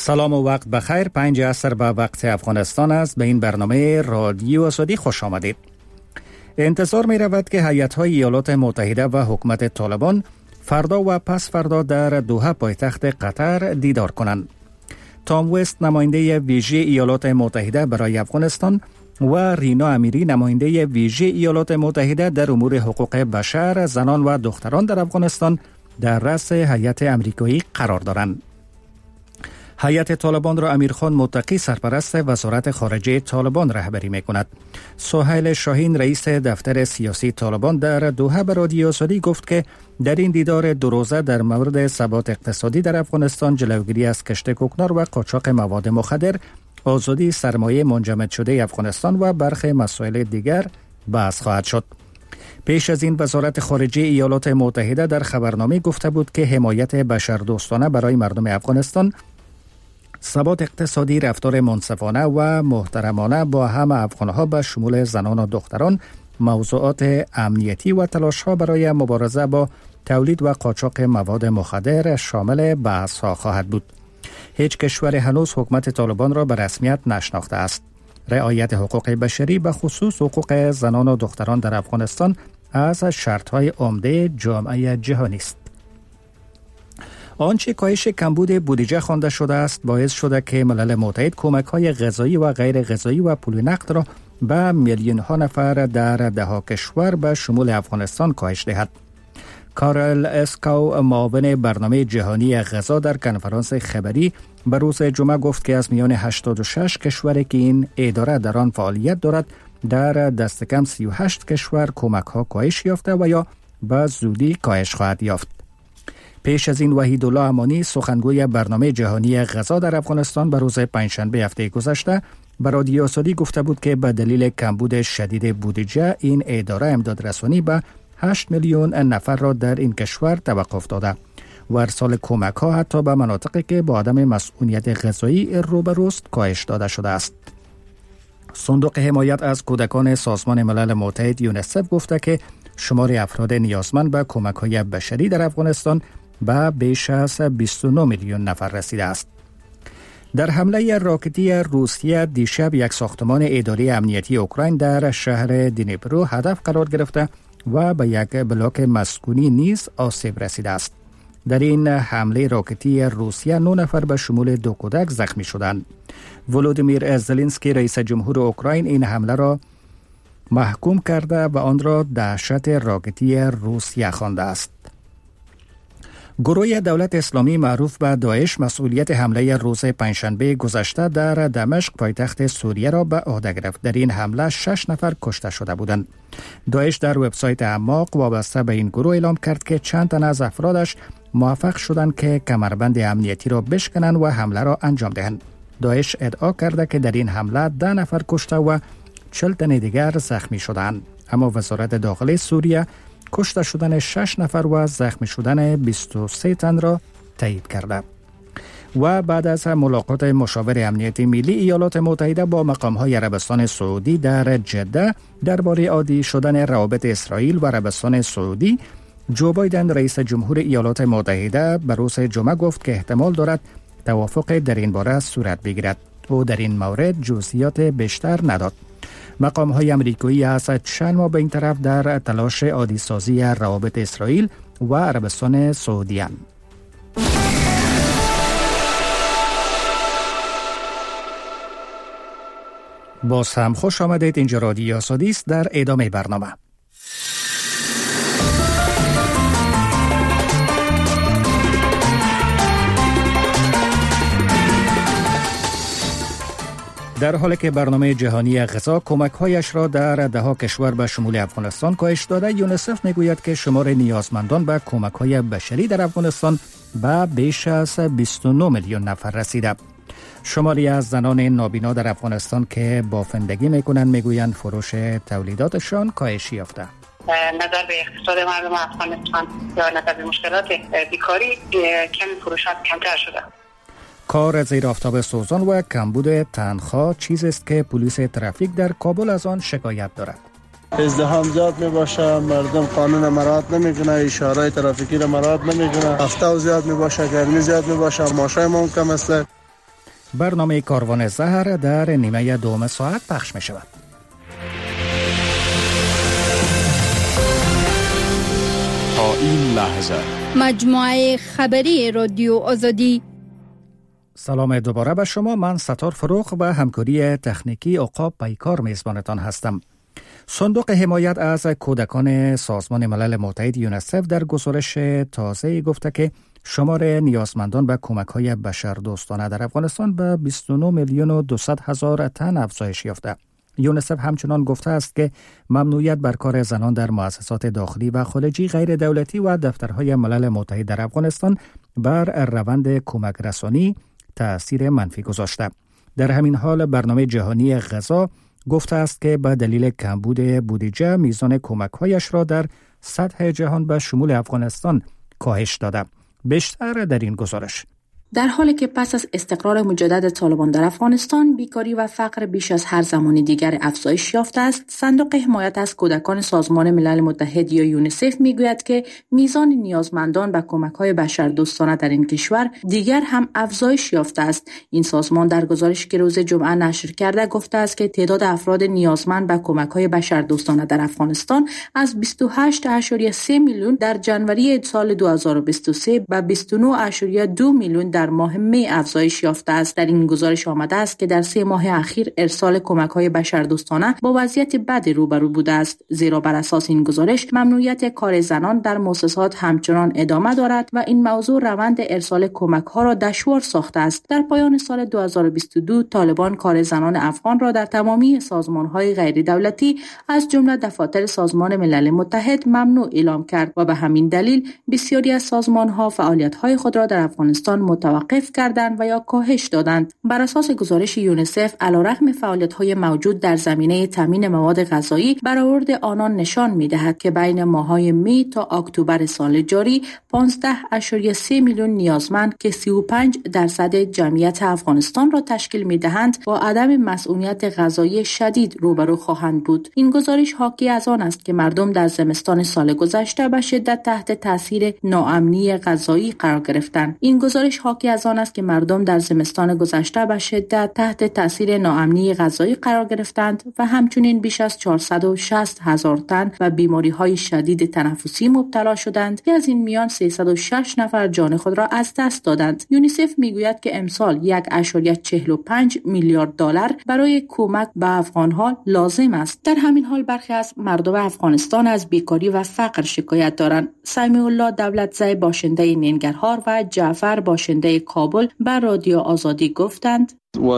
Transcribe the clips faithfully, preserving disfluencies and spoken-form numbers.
سلام و وقت بخیر. پنج عصر به وقت افغانستان است. به این برنامه رادیو آزادی خوش آمدید. انتظار می رود که هیئت‌های ایالات متحده و حکومت طالبان فردا و پس فردا در دوحه پایتخت قطر دیدار کنند. تام وست نماینده ویژه ایالات متحده برای افغانستان و رینا امیری نماینده ویژه ایالات متحده در امور حقوق بشر، زنان و دختران در افغانستان در رأس هیئت امریکایی قرار دارند. هیئت طالبان را امیرخان متقی سرپرست وزارت خارجه طالبان رهبری می‌کند. سهیل شاهین رئیس دفتر سیاسی طالبان در دوحه به رادیو آزادی گفت که در این دیدار دو روزه در مورد ثبات اقتصادی در افغانستان، جلوگیری از کشت کوکنار و قاچاق مواد مخدر، آزادی سرمایه منجمد شده افغانستان و برخی مسائل دیگر بحث خواهد شد. پیش از این وزارت خارجه ایالات متحده در خبرنامه گفته بود که حمایت بشردوستانه برای مردم افغانستان، ثبات اقتصادی، رفتار منصفانه و محترمانه با همه افغانها به شمول زنان و دختران، موضوعات امنیتی و تلاش‌ها برای مبارزه با تولید و قاچاق مواد مخدر شامل بحث‌ها خواهد بود. هیچ کشور هنوز حکومت طالبان را به رسمیت نشناخته است. رعایت حقوق بشری به خصوص حقوق زنان و دختران در افغانستان از شرط‌های عمده جامعه جهانی است. آنچه کاهش کمبود بودجه خوانده شده است باعث شده که ملل متحد کمک‌های غذایی و غیر غذایی و پول نقد را به میلیون‌ها نفر در ده‌ها کشور به شمول افغانستان کاهش دهد. کارل اسکاو معاون برنامه جهانی غذا در کنفرانس خبری به روز جمعه گفت که از میان هشتاد و شش کشوری که این اداره در آن فعالیت دارد، در دست کم سی و هشت کشور کمک‌ها کاهش یافته و یا به زودی کاهش خواهد یافت. پیش از این وحیدالله امانی سخنگوی برنامه جهانی غذا در افغانستان به روز پنجشنبه هفته گذشته به رادیو آزادی گفته بود که به دلیل کمبود شدید بودجه این اداره امداد رسانی به هشت میلیون نفر را در این کشور توقف داده و ارسال کمک ها حتی به مناطقی که با عدم مسئولیت غذایی روبروست کاهش داده شده است. صندوق حمایت از کودکان سازمان ملل متحد یونیسف گفته که شمار افراد نیازمند به کمک های بشری در افغانستان به بیش از بیست و نه میلیون نفر رسیده است. در حمله راکتی روسیه دیشب یک ساختمان اداره امنیتی اوکراین در شهر دنیپرو هدف قرار گرفته و به یک بلاک مسکونی نیز آسیب رسیده است. در این حمله راکتی روسیه نه نفر به شمول دو کودک زخمی شدند. ولودیمیر زلنسکی رئیس جمهور اوکراین این حمله را محکوم کرده و آن را دهشت راکتی روسیه خوانده است. گروه دولت اسلامی معروف به داعش مسئولیت حمله روز پنجشنبه گذشته در دمشق پایتخت سوریه را به عهده گرفت. در این حمله شش نفر کشته شده بودند. داعش در وبسایت اعماق وابسته به این گروه اعلام کرد که چند تن از افرادش موفق شدند که کمربند امنیتی را بشکنند و حمله را انجام دهند. داعش ادعا کرده که در این حمله ده نفر کشته و چهل تن دیگر زخمی شدند. اما وزارت داخلی سوریه کشته شدن شش نفر و زخمی شدن بیست و سه تن را تایید کرده. و بعد از ملاقات مشاور امنیت ملی ایالات متحده با مقام‌های عربستان سعودی در جده درباره عادی شدن روابط اسرائیل و عربستان سعودی، جو بایدن رئیس جمهور ایالات متحده به روز جمعه گفت که احتمال دارد توافق در این باره صورت بگیرد. او در این مورد جزئیات بیشتر نداد. مقام های امریکایی از چند ماه به این طرف در تلاش عادی سازی روابط اسرائیل و عربستان سعودی اند. باز هم خوش آمدید. اینجا رادیو آزادی است. در ادامه برنامه در حالی که برنامه جهانی غذا کمک‌هایش را در ده‌ها کشور به شمول افغانستان کاهش داده، یونیسف میگوید که شمار نیازمندان به کمک‌های بشری در افغانستان به بیش از بیست و نه میلیون نفر رسیده. شماری از زنان نابینا در افغانستان که بافندگی میکنند میگویند فروش تولیداتشان کاهش یافته. نظر به اقتصاد مردم افغانستان یا نظر به مشکلات بیکاری کمی فروشات کمتر شده. کار زیر آفتاب سوزان و کمبود تنخواه چیزی است که پلیس ترافیک در کابل از آن شکایت دارد. ازدحام زیاد می باشه، مردم قانون مراعات نمیکنه، اشاره ترافیکی را مراعات نمیکنه، هفته زیاد می باشه، گرمی زیاد می باشه، معاشای ما کم است. برنامه کاروان زهر در نیمه دوم ساعت پخش می شود. تا این لحظه مجموعه خبری رادیو آزادی. سلام دوباره به شما. من ستار فروغ و همکاری تکنیکی عقاب پیکار میزبانتان هستم. صندوق حمایت از کودکان سازمان ملل متحد یونیسف در گزارش تازه گفته که شمار نیازمندان به کمک‌های بشردوستانه در افغانستان به بیست و نه میلیون و دویست هزار تن افزایش یافته. یونیسف همچنان گفته است که ممنوعیت بر کار زنان در مؤسسات داخلی و خارجی غیر دولتی و دفترهای ملل متحد در افغانستان بر روند کمک رسانی تأثیر منفی گذاشته. در همین حال برنامه جهانی غذا گفته است که به دلیل کمبود بودجه میزان کمک‌هایش را در سطح جهان به شمول افغانستان کاهش داده. بیشتر در این گزارش. در حالی که پس از استقرار مجدد طالبان در افغانستان بیکاری و فقر بیش از هر زمان دیگر افزایش یافته است، صندوق حمایت از کودکان سازمان ملل متحد یا یونیسف میگوید که میزان نیازمندان به کمک‌های بشردوستانه در این کشور دیگر هم افزایش یافته است. این سازمان در گزارشی که روز جمعه نشر کرده گفته است که تعداد افراد نیازمند به کمک‌های بشردوستانه در افغانستان از بیست و هشت ممیز سه میلیون در جنوری سال دو هزار و بیست و سه به بیست و نه ممیز دو میلیون در ماه می افزایش یافته است. در این گزارش آمده است که در سه ماه اخیر ارسال کمک‌های بشردوستانه با وضعیت بد روبرو بوده است، زیرا بر اساس این گزارش ممنوعیت کار زنان در مؤسسات همچنان ادامه دارد و این موضوع روند ارسال کمک‌ها را دشوار ساخته است. در پایان سال دو هزار و بیست و دو طالبان کار زنان افغان را در تمامی سازمان‌های غیر دولتی از جمله دفاتر سازمان ملل متحد ممنوع اعلام کرد و به همین دلیل بسیاری از سازمان‌ها فعالیت‌های خود را در افغانستان متوقف کردند و یا کاهش دادند. بر اساس گزارش یونیسف علیرغم فعالیت‌های موجود در زمینه تامین مواد غذایی، برآورد آنان نشان می‌دهد که بین ماه‌های می تا اکتبر سال جاری پانزده ممیز سه میلیون نیازمند که سی و پنج درصد جمعیت افغانستان را تشکیل می‌دهند با عدم مسئولیت غذایی شدید روبرو خواهند بود. این گزارش حاکی از آن است که مردم در زمستان سال گذشته به شدت تحت تاثیر ناامنی غذایی قرار گرفتند. این گزارش حاکی از آن است که مردم در زمستان گذشته به شدت تحت تاثیر ناامنی غذایی قرار گرفتند و همچنین بیش از چهارصد و شصت هزار تن و بیماری‌های شدید تنفسی مبتلا شدند که از این میان سیصد و شش نفر جان خود را از دست دادند. یونیسف میگوید که امسال یک ممیز چهل و پنج میلیارد دلار برای کمک به افغان‌ها لازم است. در همین حال برخی از مردم افغانستان از بیکاری و فقر شکایت دارند. سمیع الله دولتزی باشنده ننگرهار و جعفر باشنده کابل بر رادیو آزادی گفتند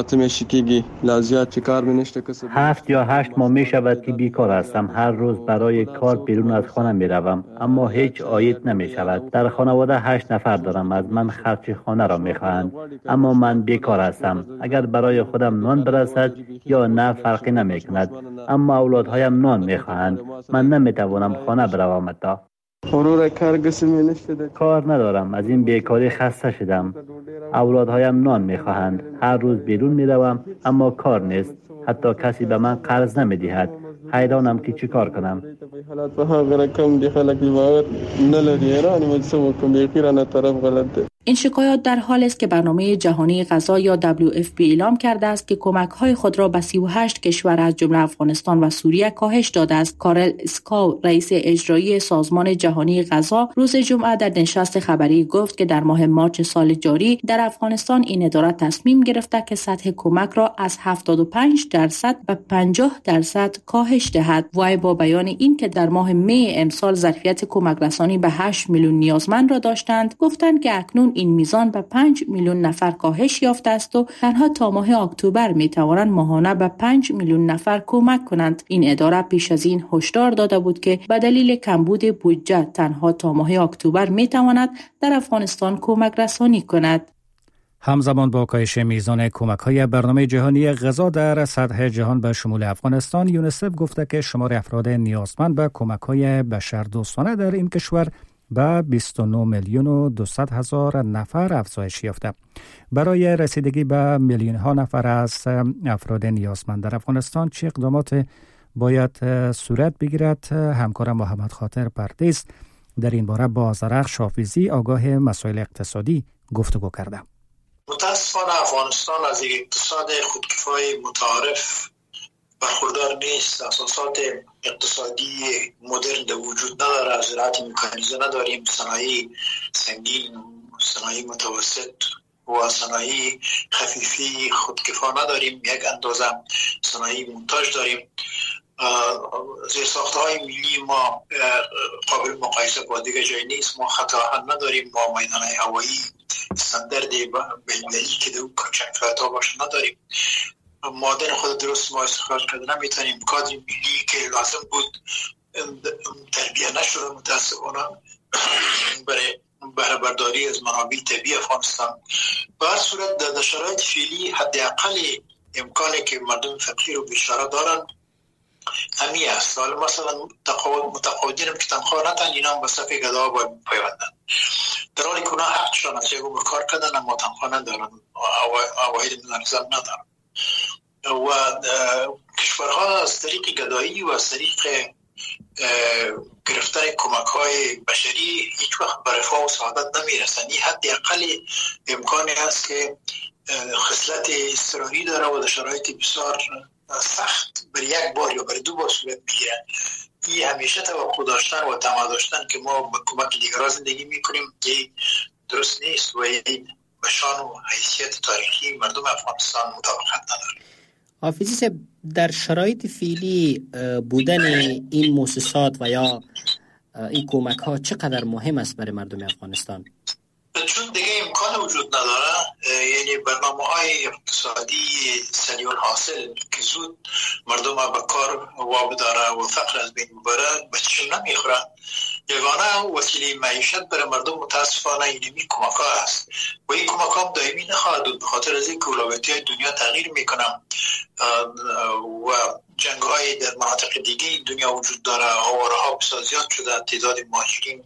هفت یا هشت ماه می شود که بیکار هستم. هر روز برای کار بیرون از خانه می روم اما هیچ عاید نمی شود. در خانواده هشت نفر دارم. از من خرج خانه را می خواهند اما من بیکار هستم. اگر برای خودم نان برسد یا نه فرقی نمی کند اما اولادهایم نان می خواهند. من نمی توانم خانه بروم. تا کار ندارم. از این بیکاری خسته شدم. اولادهایم نان میخواهند. هر روز بیرون میروم اما کار نیست. حتی کسی به من قرض نمیدهد. حیرانم که چی کار کنم. این شکایات در حال است که برنامه جهانی غذا یا دبلیو اف پی اعلام کرده است که کمک‌های خود را به سی و هشت کشور از جمله افغانستان و سوریه کاهش داده است. کارل اسکاو رئیس اجرایی سازمان جهانی غذا روز جمعه در نشست خبری گفت که در ماه مارس سال جاری در افغانستان این اداره تصمیم گرفته که سطح کمک را از هفتاد و پنج درصد به پنجاه درصد کاهش دهد. وی با بیان این که در ماه می امسال ظرفیت کمک رسانی به هشت میلیون نیازمند را داشتند، گفتند که اکنون این میزان به پنج میلیون نفر کاهش یافته است و تنها تا ماه اکتبر می توانند ماهانه به پنج میلیون نفر کمک کنند. این اداره پیش از این هشدار داده بود که به دلیل کمبود بودجه تنها تا ماه اکتبر می تواند در افغانستان کمک رسانی کند. همزمان با کاهش میزان کمک‌های برنامه جهانی غذا در سطح جهان به شمول افغانستان، یونیسف گفته که شمار افراد نیازمند به کمک‌های بشردوستانه در این کشور به بیست و نه میلیون و دویست هزار نفر افزایش یافته. برای رسیدگی به میلیون ها نفر از افراد نیازمند در افغانستان چه اقدامات باید صورت بگیرد؟ همکارم محمد خاطر پردیس در این باره با زرخ شافیزی آگاه مسائل اقتصادی گفتگو کرده. متاسف متاسفانه افغانستان از یک اقتصاد خودکفای متعارف برخوردار نیست. اساسات اقتصادی مدرن در وجود نداره. زراعت مکانیزه نداریم، صنایع سنگین، صنایع متوسط و صنایع خفیفی خودکفا نداریم. یک اندازه صنایع منتاج داریم. زیرساخت‌های ملی ما قابل مقایسه با دیگر جای نیست. ما خط راهن نداریم، ما میدان‌های هوایی استاندارد بین‌المللی که در چند باشه نداریم. معادن خود درست ما استخراج کرده نمیتونیم. کادر ملی که لازم بود تربیه نشده متاسفانه برای بهره برداری از منابع طبیعی افغانستان. به هر صورت در شرایط فعلی حداقل امکانی که مردم فقیر و بیچاره دارن همی است. حالا مثلا متقاعدین که تنخواه ندن، اینا هم به صف گدا باید پیوندن، در حالی که اونا حقشان است، یکو به کار کردن اما تنخواه ندارن، عواید منظم ندارن. و کشورها از طریق گدایی و از طریق گرفتن کمک های بشری هیچ وقت به رفاه و سعادت نمیرسن. این حداقل امکانی است که خصلت اضطراری داره و در شرایط بسیار سخت بر یک بار یا بر دو بار صورت میگیرن. این همیشه توقع داشتن و طمع داشتن که ما به کمک دیگران زندگی میکنیم که درست نیست و این به شان و حیثیت تاریخی مردم افغانستان مطابقت نداره. حافظی صاحب، در شرایط فعلی بودن این مؤسسات و یا این کمک ها چقدر مهم است برای مردم افغانستان؟ چون دیگه امکان وجود نداره، یعنی برنامه های اقتصادی سریع حاصل که زود مردم ها به کار وابداره و فقر از بین ببره بچشم نمیخورن. یگانه وسیله معیشت برای مردم متاسفانه اینمی کمک ها است و این کمک ها دائمی نخواهد بود، به خاطر از این که اولویتی های دنیا تغییر میکنن و جنگ های در مناطق دیگه دنیا وجود داره. آواره ها بسیار زیاد شده، تعداد مهاجرین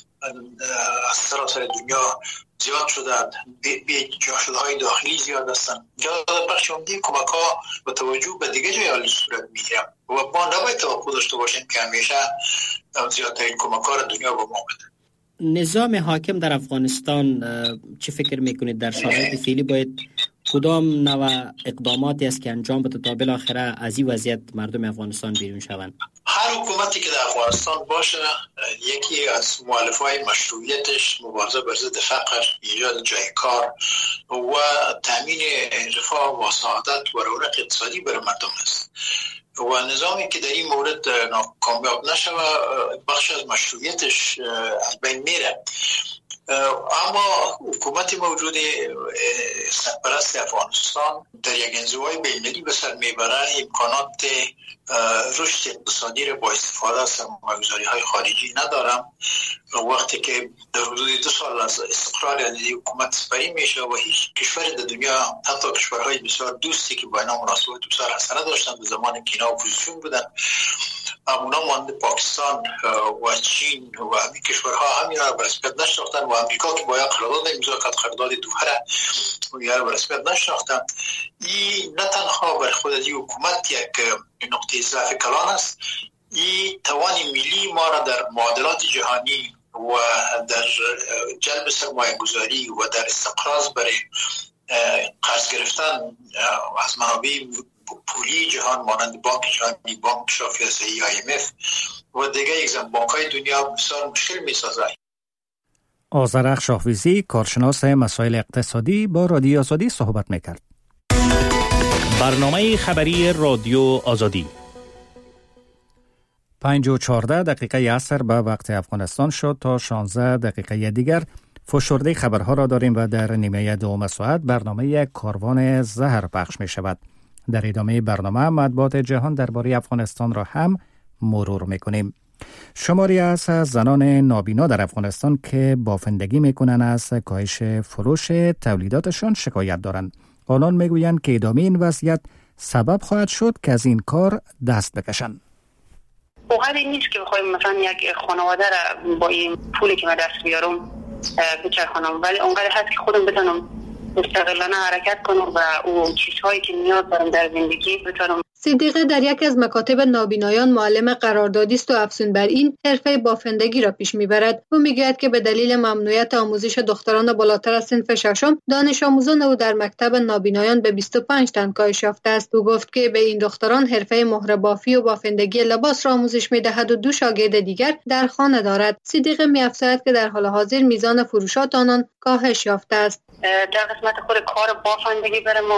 از سراسر دنیا زیاد شدن، بی جا شده های داخلی زیاد هستن. جا بخش عمده کمک ها با توجه به دیگه جای حالی صورت میگیرن و ما نباید توقع داشته باشیم که همیشه زیادترین کمک ها را دنیا با ما بده. نظام حاکم در افغانستان چه فکر میکنید در شرایط فعلی باید کدام نوع اقداماتی است که انجام بده تا بالاخره از این وضعیت مردم افغانستان بیرون شوند؟ هر حکومتی که در افغانستان باشه یکی از مؤلفه‌های مشروعیتش مبارزه بر ضد فقر، ایجاد جای کار و تامین رفاه و سعادت و رونق اقتصادی برای مردم است و نظامی که در این مورد کامیاب نشه بخش از مشروعیتش از بین میره. اما حکومت موجود سرپرست افغانستان در یک انزوای بین‌المللی به سر میبره، امکانات رشد اقتصادی را با استفاده از سرمایه‌گذاری‌های خارجی ندارم. وقتی که در حدود دو سال از استقرار علیه حکومت سپری میشه و هیچ کشور در دنیا، حتی کشورهای بسیار دوستی که با اینا مناسبات بسیار حسنه داشتن به زمان که اینا اپوزیسیون بودن، اونا مانده پاکستان و چین و همین کشورها همین را به رسمیت نشناختن و امریکا که باید قرارداد امضا کرد، قرارداد دوحه و یا به رسمیت نشناختن. این نه تنها بر خود از این حکومت یک نقطه ضعف کلان است، این توان ملی ما را در معادلات جهانی و در جلب سرمایه گذاری و در استقراض برای قرض گرفتن از منابع پولی جهان مانند بانک جهانی، بانک شافی آسیایی، آی ام اف و دیگر اگزم بانک های دنیا بسیار مشکل می سازد. آذرخش حافظی، کارشناس مسائل اقتصادی، با رادیو آزادی صحبت میکرد. برنامه خبری رادیو آزادی. پنج و چهارده دقیقه عصر به وقت افغانستان شد. تا شانزده دقیقه دیگر فشرده خبرها را داریم و در نیمه دوم ساعت برنامه کاروان زهر پخش می شود. در ادامه برنامه مطبوعات جهان درباره افغانستان را هم مرور می کنیم. شماری از زنان نابینا در افغانستان که بافندگی می کنند از کاهش فروش تولیداتشان شکایت دارند. آنان می گویند که ادامه این وضعیت سبب خواهد شد که از این کار دست بکشند. واقعا این نیست که بخوایم مثلا یک خانواده را با این پولی که من دست بیارم بچرخانم، ولی اونقدر هست که خودم بتونم مستقلانه حرکت کنم و او چیزهایی که نیاز دارم در زندگی بتونم صدیقه در یکی از مکاتب نابینایان معلم قراردادی است و افزون بر این حرفه بافندگی را پیش میبرد. او میگوید که به دلیل ممنوعیت آموزش دختران بالاتر از صنف ششم، دانش آموزان او در مکتب نابینایان به بیست و پنج تن کاهش یافته است. او گفت که به این دختران حرفه مهره بافی و بافندگی لباس را آموزش میدهد و دو شاگرد دیگر در خانه دارد. صدیقه می‌افزاید که در حال حاضر میزان فروشات آنان کاهش یافته است. در قسمت خود کار بافندگی برای ما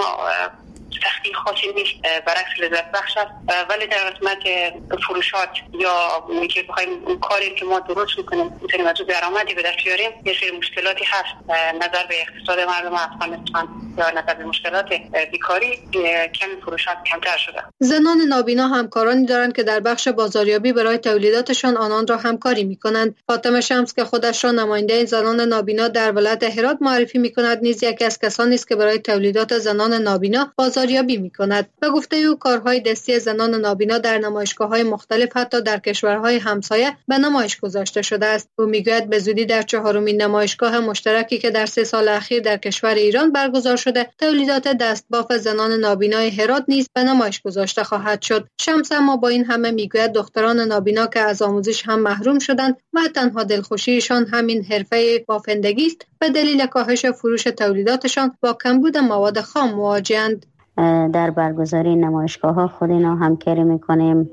سختی خاصی نیست، برعکس لذت بخش است، ولی در قسمت فروشات یا اینکه بخوایم اون کاری که ما درست میکنیم میتونیم از درآمدی به دست بیاریم، یه سری مشکلاتی هست. نظر به اقتصاد مردم افغانستان یا نظر به مشکلات بیکاری، کمی فروشات کمتر شده. زنان نابینا همکارانی دارند که در بخش بازاریابی برای تولیداتشان آنان را همکاری میکنند. فاطمه شمس که خودش را نماینده زنان نابینا در ولایت هرات معرفی میکند، نیز یکی از کسانی است که برای تولیدات زنان نابینا بازاریابی میکند. به گفته او کارهای دستی زنان نابینا در نمایشگاه‌های مختلف حتی در کشورهای همسایه به نمایش گذاشته شده است. او میگوید به زودی در چهارمین نمایشگاه مشترکی که در سه سال اخیر در کشور ایران برگزار شده، تولیدات دستباف زنان نابینای هرات نیز به نمایش گذاشته خواهد شد. شمس اما با این همه میگوید دختران نابینا که از آموزش هم محروم شدند و تنها دلخوشیشان همین حرفه بافندگی است، به دلیل کاهش فروش تولیداتشان با کمبود مواد خام مواجه‌اند. در برگزاری نمایشگاه ها خود اینا همکاری میکنیم،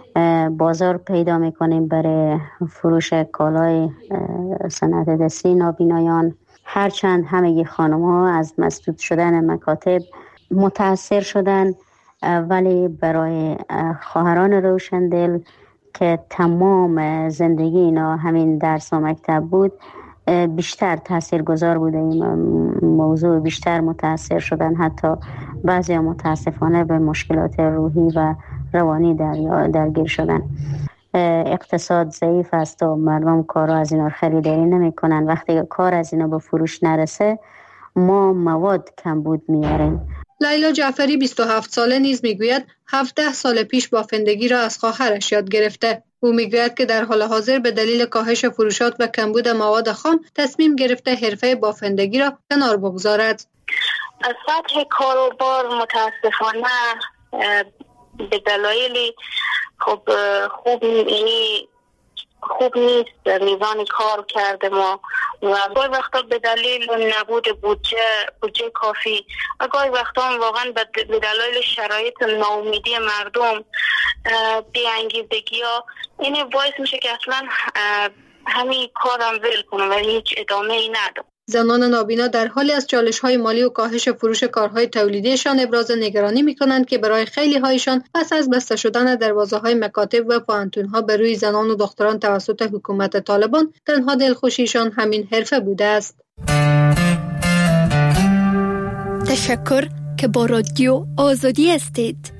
بازار پیدا میکنیم برای فروش کالای صنعت دستی نابینایان. هرچند همه خانم ها از مسدود شدن مکاتب متاثر شدن، ولی برای خواهران روشندل که تمام زندگی اینا همین درس و مکتب بود، بیشتر تاثیرگذار بوده این موضوع، بیشتر متاثر شدن. حتی بعضی متاسفانه به مشکلات روحی و روانی در درگیر شدن. اقتصاد ضعیف است و مردم کارا از اینا خریداری نمی کنن. وقتی کار از اینا به فروش نرسه، ما مواد کمبود میاریم. لیلا جعفری بیست و هفت ساله نیز میگوید هفده سال پیش بافندگی را از خواهرش یاد گرفته. او میگوید که در حال حاضر به دلیل کاهش فروشات و کمبود مواد خام تصمیم گرفته حرفه بافندگی را کنار بگذارد. از سطح کاروبار متاسفانه به دلایلی خب خوب یعنی خوب نیست میزان کار کرده ما و گاهی وقتا به دلیل نبود بودجه بودجه کافی و گاهی وقتا واقعا به دلیل شرایط ناامیدی مردم بی‌انگیزگی ها این باعث میشه که اصلا همین کارم ول کنم و هیچ ادامه ای ندم. زنان نابینا در حالی از چالش‌های مالی و کاهش فروش کارهای تولیدیشان ابراز نگرانی می‌کنند که برای خیلی هایشان پس از بسته شدن دروازه‌های مکاتب و پوهنتون‌ها به روی زنان و دختران توسط حکومت طالبان، تنها دلخوشیشان همین حرفه بوده است. تشکر که با رادیو آزادی هستید.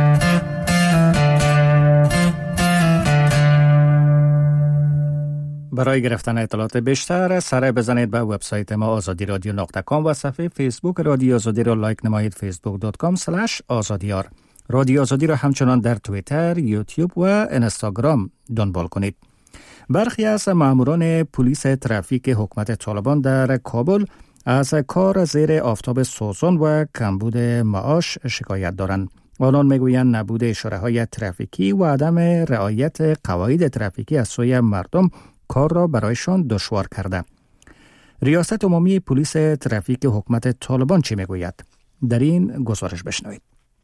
برای گرفتن اطلاعات بیشتر سر بزنید به وبسایت ما آزادی رادیو نقطه کام و صفحه فیسبوک رادیو آزادی را لایک نمایید، فیسبوک دات کام اسلش آزادیار. رادیو آزادی را همچنان در توییتر، یوتیوب و اینستاگرام دنبال کنید. برخی از ماموران پلیس ترافیک حکومت طالبان در کابل از کار زیر آفتاب سوزان و کمبود معاش شکایت دارند. آنان میگویند نبود اشاره‌های ترافیکی و عدم رعایت قواعد ترافیکی از سوی مردم کار را برایشان دشوار کرده. ریاست عمومی پلیس ترافیک حکومت طالبان چی میگوید؟ در این گزارش بشنوید.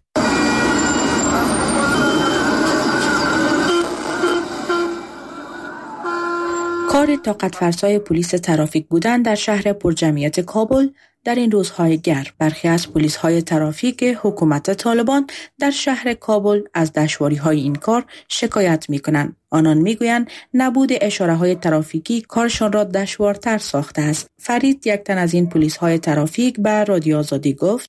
کار طاقت فرسای پلیس ترافیک بودن در شهر پرجمعیت کابل در این روزهای گرم. برخی از پلیس‌های ترافیک حکومت طالبان در شهر کابل از دشواری‌های این کار شکایت می‌کنند. آنان می‌گویند نبود اشاره‌های ترافیکی کارشان را دشوارتر ساخته است. فرید، یک تن از این پلیس‌های ترافیک، به رادیو آزادی گفت: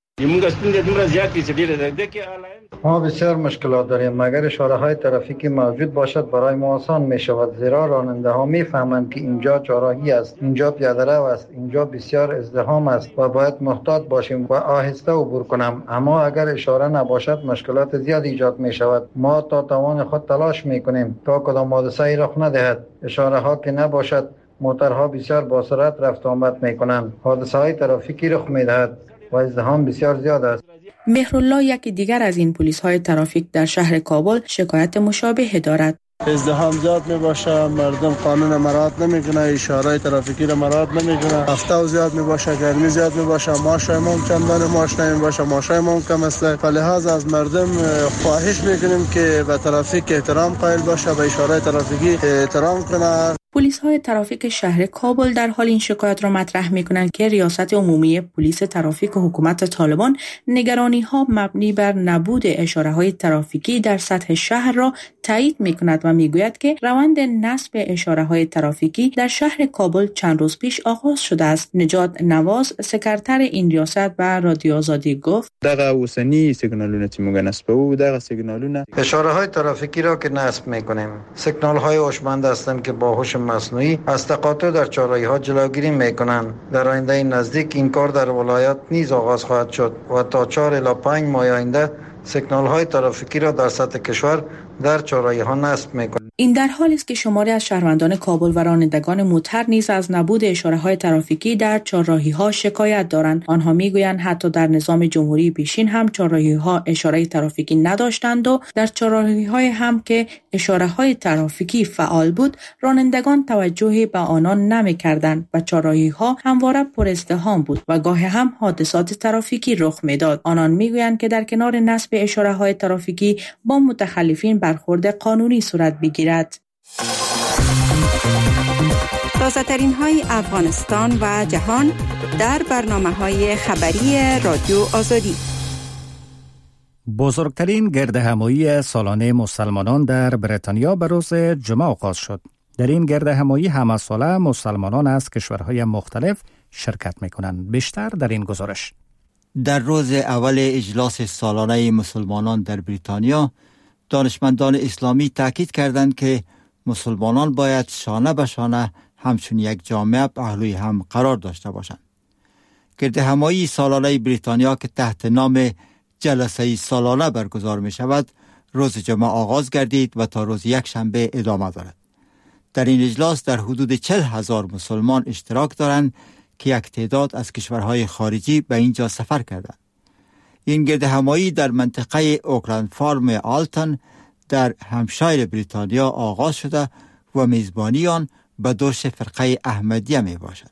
ما بسیار مشکلات داریم. مگر اشاره های ترافیکی موجود باشد برای ما آسان می شود، زیرا راننده ها می فهمند که اینجا چهارراهی است، اینجا پیاده رو است، اینجا بسیار ازدحام است و باید محتاط باشیم و آهسته عبور کنم. اما اگر اشاره نباشد مشکلات زیاد ایجاد می شود. ما تا توان خود تلاش می کنیم تا کدام حادثه‌ای رخ ندهد. اشاره ها که نباشد موتورها بسیار با سرعت رفت آمد می کنند، حادثه های ترافیکی رخ می دهد و ازدحام بسیار زیاد است. مهرالله یکی دیگر از این پلیس های ترافیک در شهر کابل شکایت مشابه دارد. ازدحام زیاد می باشه، مردم قانون مراعات نمیکنه، اشاره ترافیکی را مراعات نمیکنه، هفته زیاد می باشه، گرمی زیاد می باشه، معاش ما چندان معاش نمی باشه، معاش ما کم است. فلحاظ از مردم خواهش میکنیم که به ترافیک احترام قائل باشه، به اشاره ترافیکی احترام کنه. پلیس های ترافیک شهر کابل در حال این شکایت را مطرح می کنند که ریاست عمومی پلیس ترافیک و حکومت طالبان نگرانی ها مبنی بر نبود اشاره های ترافیکی در سطح شهر را تایید می کند و می گوید که روند نصب اشاره های ترافیکی در شهر کابل چند روز پیش آغاز شده است. نجات نواز سکرتر این ریاست به رادیو آزادی گفت: دغه اوسنی سیگنالونه چې موږ نصبو دغه سیگنالونه اشاره های ترافیکی را که نصب می کنیم سیگنال های هوشمند هستند که با هوش مصنوعی از تقاطع در چهارراهی ها جلوگیری میکنند. در آینده نزدیک این کار در ولایات نیز آغاز خواهد شد و تا چهار الی پنج ماه آینده سیگنال های ترافیکی را در سطح کشور در چهارراهی ها نصب میکنند. این در حالی است که شماری از شهروندان کابل و رانندگان موتر نیز از نبود اشاره های ترافیکی در چهارراهی ها شکایت دارند. آنها میگویند حتی در نظام جمهوری پیشین هم چهارراهی ها اشاره ترافیکی نداشتند و در چهارراهی های هم که اشاره های ترافیکی فعال بود رانندگان توجهی به آنان نمیکردند و چهارراهی ها همواره پر ازدحام بود و گاهی هم حادثات ترافیکی رخ میداد. آنان میگویند که در کنار نصب اشاره های ترافیکی با متخلفین برخورد قانونی صورت بگیرد. تازه ترین های افغانستان و جهان در برنامه های خبری رادیو آزادی. بزرگترین گردهمایی سالانه مسلمانان در بریتانیا به روز جمعه آغاز شد. در این گردهمایی همه ساله مسلمانان از کشورهای مختلف شرکت می‌کنند. بیشتر در این گزارش. در روز اول اجلاس سالانه مسلمانان در بریتانیا دانشمندان اسلامی تاکید کردند که مسلمانان باید شانه به شانه همچون یک جامعه پهلوی هم قرار داشته باشند. گردهمایی سالانه بریتانیا که تحت نام جلسه سالانه برگزار می شود روز جمعه آغاز گردید و تا روز یک شنبه ادامه دارد. در این اجلاس در حدود چهل هزار مسلمان اشتراک دارند که یک تعداد از کشورهای خارجی به اینجا سفر کردند. این گردهمایی در منطقه اوکلند فارم آلتن در همشایر بریتانیا آغاز شده و میزبانی آن به دوش فرقه احمدیه می باشد.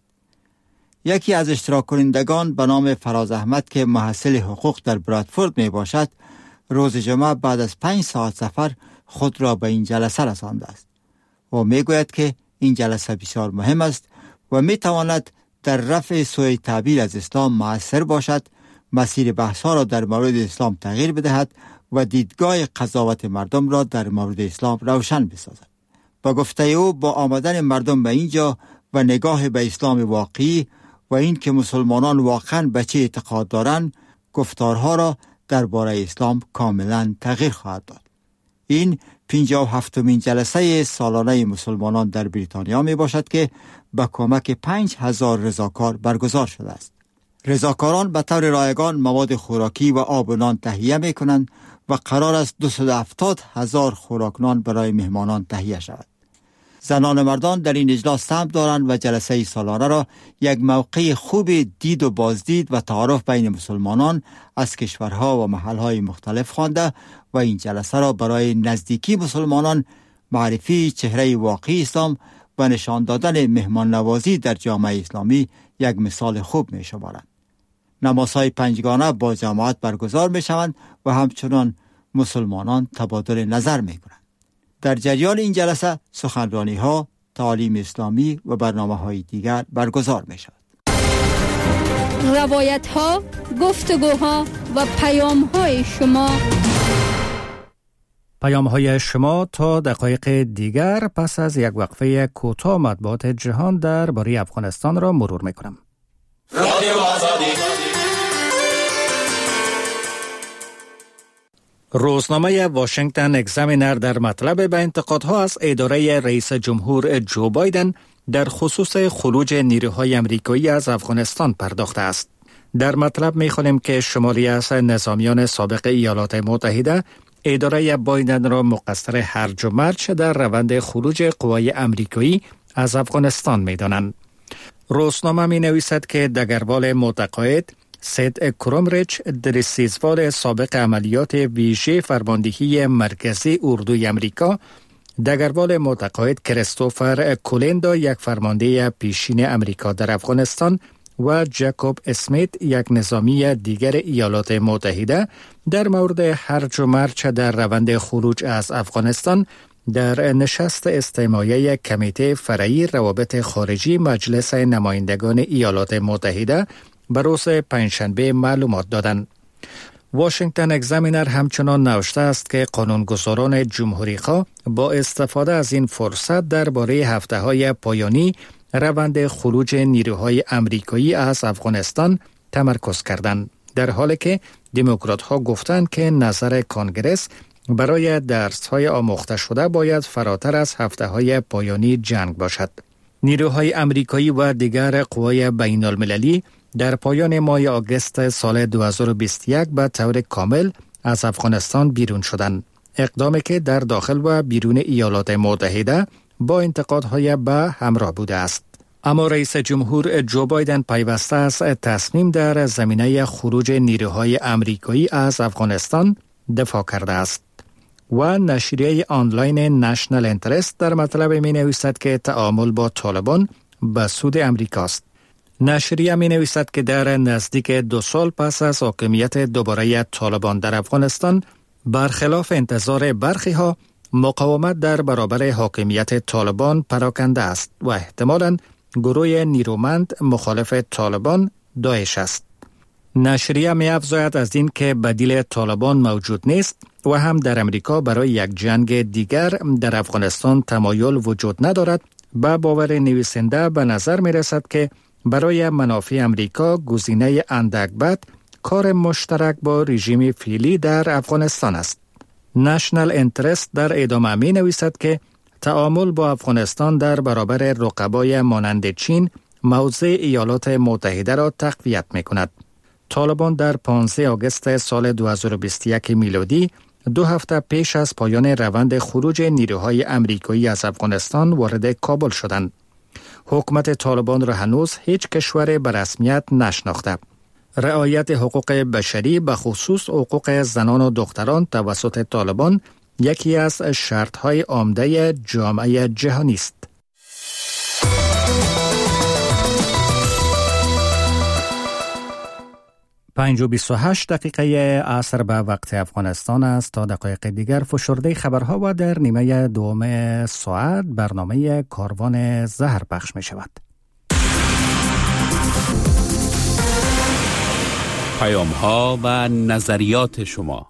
یکی از اشتراک کنندگان به نام فراز احمد که محصل حقوق در برادفورد می باشد روز جمعه بعد از پنج ساعت سفر خود را به این جلسه رسانده است و می گوید که این جلسه بسیار مهم است و می تواند در رفع سوء تعبیر از اسلام مؤثر باشد، مسیر بحث‌ها را در مورد اسلام تغییر بدهد و دیدگاه قضاوت مردم را در مورد اسلام روشن بسازد. با گفته او با آمدن مردم به اینجا و نگاه به اسلام واقعی و این که مسلمانان واقعاً به چه اعتقاد دارند گفتارها را درباره اسلام کاملاً تغییر خواهد داد. این پنجاه و هفتمین جلسه سالانه مسلمانان در بریتانیا می باشد که با کمک پنج هزار رضاکار برگزار شده است. رضاکاران به طور رایگان مواد خوراکی و آب و نان تهیه می کنند و قرار است دویست و هفتاد هزار خوراکنان برای مهمانان تهیه شود. زنان و مردان در این اجلاس سهم دارند و جلسه سالانه را یک موقع خوب دید و بازدید و تعارف بین مسلمانان از کشورها و محلهای مختلف خوانده و این جلسه را برای نزدیکی مسلمانان، معرفی چهره واقعی اسلام و نشان دادن مهمان نوازی در جامعه اسلامی یک مثال خوب می شمارند. نمازهای پنجگانه با جماعت برگزار می شوند و همچنان مسلمانان تبادل نظر می کنند. در جریان این جلسه سخنرانی ها، تعالیم اسلامی و برنامه های دیگر برگزار می شود. روایت ها، گفتگوها و پیام های شما پیام های شما تا دقایق دیگر پس از یک وقفه کوتاه مطبوعات جهان در باره افغانستان را مرور می کنم. رادیو آزادی. روزنامه واشنگتن اگزامینر در مطلب به انتقادها از اداره رئیس جمهور جو بایدن در خصوص خروج نیروهای امریکایی از افغانستان پرداخته است. در مطلب می‌خوانیم که شماری از نظامیان سابق ایالات متحده اداره بایدن را مقصر هرج و مرج در روند خروج قوای امریکایی از افغانستان می‌دانند. روزنامه می‌نویسد که دگروال متقاعد سید کرومریچ درسیزوال سابق عملیات ویژه فرماندهی مرکزی اردوی امریکا، دگروال متقاعد کریستوفر کولندو یک فرمانده پیشین امریکا در افغانستان و جاکوب اسمیت یک نظامی دیگر ایالات متحده در مورد هرج و مرج در روند خروج از افغانستان در نشست استماعی کمیته فرعی روابط خارجی مجلس نمایندگان ایالات متحده به روز پنجشنبه معلومات دادند. واشنگتن اگزامینر همچنان نوشته است که قانونگذاران جمهوری‌خواه با استفاده از این فرصت درباره هفته‌های پایانی روند خروج نیروهای آمریکایی از افغانستان تمرکز کردند، در حالی که دموکرات‌ها گفتند که نظر کنگرس برای درس‌های آموخته شده باید فراتر از هفته‌های پایانی جنگ باشد. نیروهای آمریکایی و دیگر قوای بین‌المللی در پایان ماه آگوست سال دو هزار و بیست و یک به طور کامل از افغانستان بیرون شدند. اقدامی که در داخل و بیرون ایالات متحده با انتقادهای به همراه بوده است. اما رئیس جمهور جو بایدن پیوسته از تصمیم در زمینه خروج نیروهای آمریکایی از افغانستان دفاع کرده است و نشریه آنلاین نشنل انترست در مطلب می نویسد که تعامل با طالبان به سود امریکاست. نشریه می نویسد که در نزدیک دو سال پس از حاکمیت دوباره طالبان در افغانستان، برخلاف انتظار برخی ها، مقاومت در برابر حاکمیت طالبان پراکنده است و احتمالاً گروه نیرومند مخالف طالبان داعش است. نشریه می افزاید از این که بدیل طالبان موجود نیست و هم در امریکا برای یک جنگ دیگر در افغانستان تمایل وجود ندارد. با باور نویسنده به نظر می رسد که برای منافع امریکا گزینه اندک بد کار مشترک با رژیم فعلی در افغانستان است. نشنل انترست در ادامه می نویسد که تعامل با افغانستان در برابر رقبای مانند چین موضع ایالات متحده را تقویت می کند. طالبان در پانزده آگوست سال دو هزار و بیست و یک میلادی، دو هفته پیش از پایان روند خروج نیروهای آمریکایی از افغانستان وارد کابل شدند. حکومت طالبان را هنوز هیچ کشور به رسمیت نشناخته. رعایت حقوق بشری به خصوص حقوق زنان و دختران توسط طالبان یکی از شرط‌های عمده جامعه جهانی است. پنج و بیست و هشت دقیقه عصر به وقت افغانستان است. تا دقایق دیگر فشرده خبرها و در نیمه دوم ساعت برنامه کاروان زهر پخش می شود. پیام ها و نظریات شما.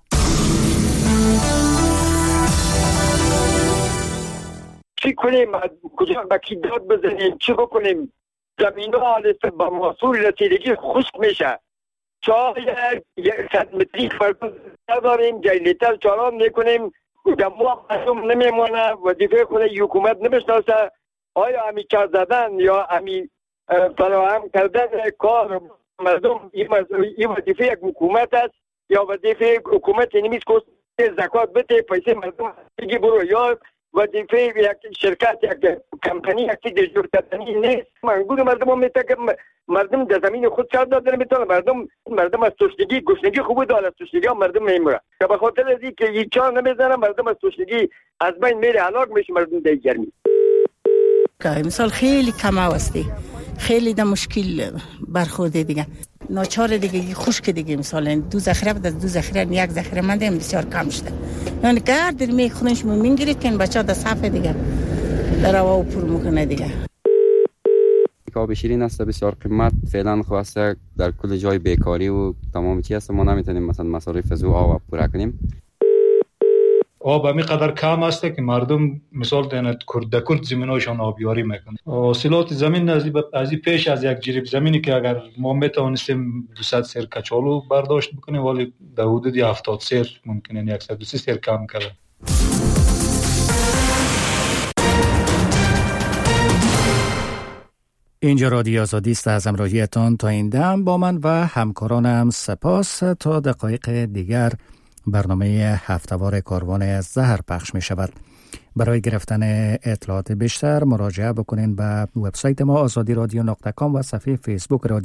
چی کنیم؟ کجا بکی داد بزنیم؟ چی بکنیم؟ زمین ها با محصول رسیدگی خشک میشه. شاید یک صد متری فرق نداریم، جلیتر چالان میکنیم، دموع مردم نمیمونه، وظیفه خود حکومت نمیشناسه. آیا همی کار زدن یا همی فراهم کردن کار مردم این وظیفه یک حکومت است یا وظیفه حکومت نمیست که زکات بده پیسه مردم بگی برو، یا وظیفه یک شرکت یک کمپانی یک دیجور کردنی نیست. منگود مردم هم میتونه که مردم در زمین خود کار دادن میتونه، مردم مردم از تشنگی گشنگی خوب داره، از تشنگی هم مردم نمیمونه که به خاطر از این که یک چار نمیزنه مردم از تشنگی از بین میره، هلاک میشه مردم در گرمی. مثال خیلی کم هستی، خیلی در مشکل برخورده دیگه، ناچار دیگه خشک دیگه، مثلا دو ذخیره بود، دو ذخیره یک ذخیره مونده بسیار کم شده. یعنی گرد می خونش میگیره که بچا در صفه دیگه در هوا پر میکنه دیگه. آب شیرین است بسیار قیمت، فعلا خواسته در کل جای بیکاری و تمام چیز ما نمیتونیم مثلا مصارف از او آب پورا کنیم. آب همی قدر کم است که مردم مثال دینه کرد کرد زمیناشان آبیاری میکنه. حاصلات زمین از این پیش از یک جریب زمینی که اگر ما میتوانستیم دویست سیر کچالو برداشت بکنیم، ولی در حدود هفتاد سیر ممکنه صد و سی سیر کم کرده. اینجا رادیو آزادی است. از همراهیتان تا این دم با من و همکارانم سپاس. تا دقایق دیگر برنامه هفته‌وار کاروان زهر پخش می شود. برای گرفتن اطلاعات بیشتر مراجعه بکنین به وبسایت ما آزادی رادیو نقطه کام و صفحه فیسبوک رادیو